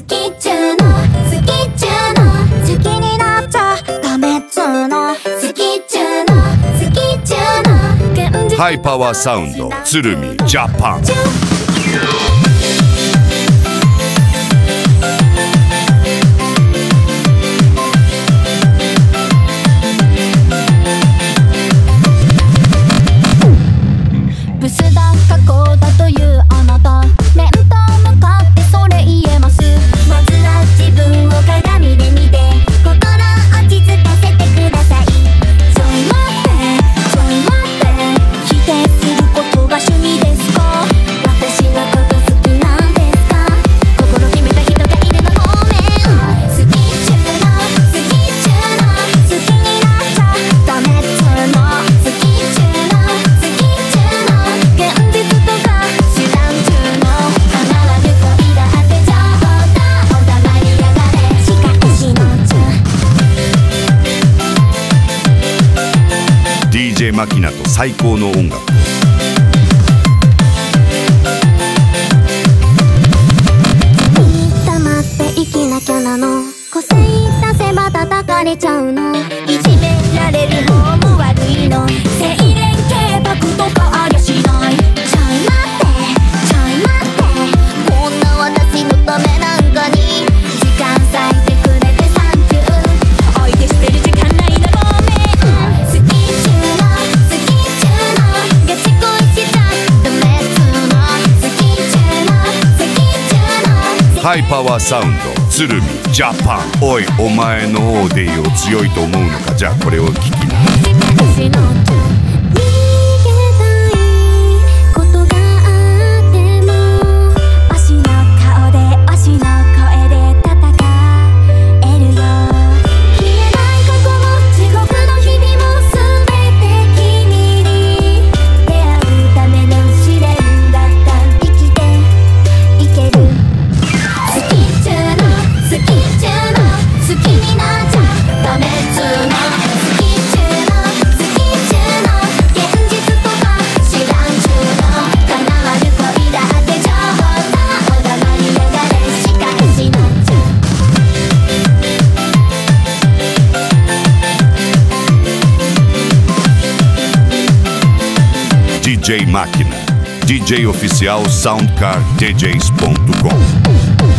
きっちゅうの好きっちゅうの好きになっちゃダメっつうの好きっちゅうの好きっちゅうの現実ハイパワーサウンド鶴見ジャパン。 ブスだ過去だというあなた面と向かってそれ言えます。まずは自分を鏡で見て心落ち着かせてください。ちょい待ってちょい待って否定することが趣味ですか。私のこと好きなんですか。心決めた人がいるのごめん。好きっちゅうの好きっちゅうの好きになっちゃダメっつうの好きっちゅうの好きっちゅうの現実とか知らんちゅうの離れる恋だって情報だお互いにやがれ仕返しのちゅ DJ マキナと最高の音楽。 黙って生きなきゃなの個性出せば叩かれちゃうのいじめられる方も悪いの清廉潔白とかありゃしない。ちょい待ってちょい待ってこんな私のためなんかに時間割いてくれてサンキュー相手してる時間ないのごめん。好きっちゅうの好きっちゅうのガチ恋しちゃダメっつうの好きっちゅうの好きっちゅうのハイパワーサウンド鶴見ジャパン。おいお前のオーディオ強いと思うのか。じゃあこれを聞きな。 逃げたいことがあっても推しの顔で推しの声で戦えるよ。消えない過去も地獄の日々も全て君に出会うための試練だった生きていける。好きっちゅうの好きっちゅうの好きになっちゃダメっつうの好きっちゅうの好きっちゅうの現実とか知らんちゅうの叶わる恋だって情報だお互いにやがれ仕返しのちゅ DJ Máquina, DJ oficial soundcarddjs.com.